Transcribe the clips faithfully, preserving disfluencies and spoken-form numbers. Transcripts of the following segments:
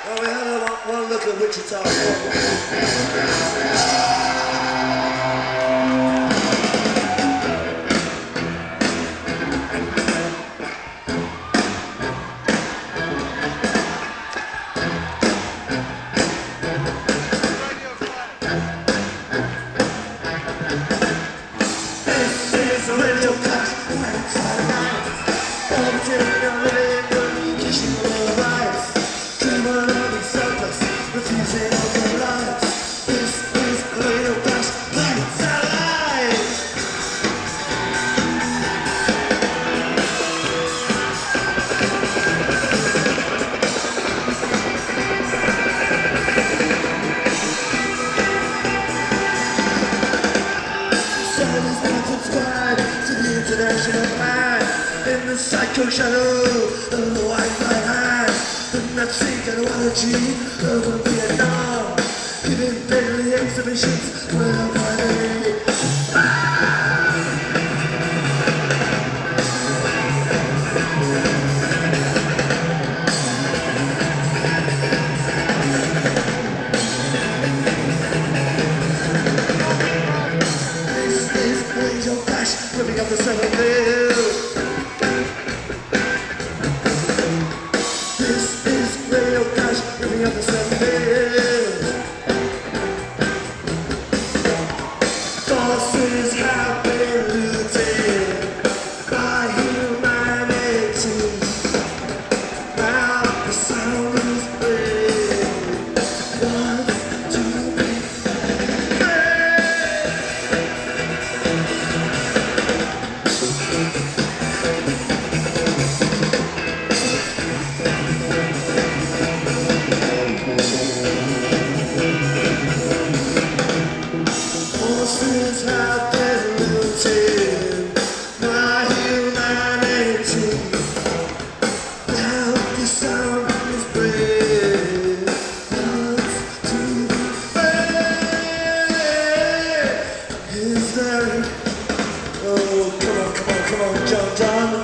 Well, we had a one, one look at Wichita. This is a radio class, Saturday night. Over to the living room, kissing the lights. Dreaming of the surplus, refusing of the lights. This is a radio class, Saturday. Sun is not subscribed to the international plan. In the psycho shadow of the white light hand, the Nazi ideology over Vietnam, giving daily exhibitions where money. This is Radio Flash, living up the seventh hill. This is Radio Flash, living up the seventh hill. Bosses have been looted by humanity. Now the sound is free. What's to be free? Forces have been looted my humanity. Now the sound is brave. What's to be free? Is there? Oh, come on, come on, come on, John, John.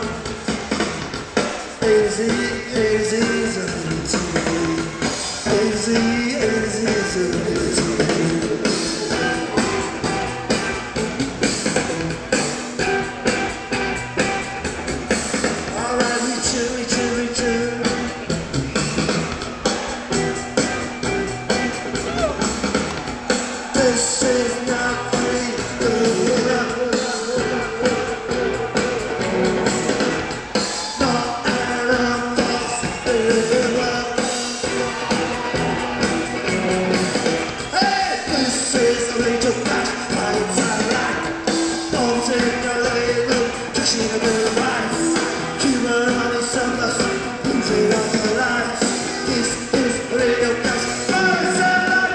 Easy, easy, easy, easy, easy, easy, easy. Alright, we chill, we chill, we chill. This is not free. Not animals. Hey, this is the rage of flash. Lights are right. Bombs in your living room, crashing a bit of ice. Human honey surplus, losing all the lights. This is the rage of flash. Lights are right.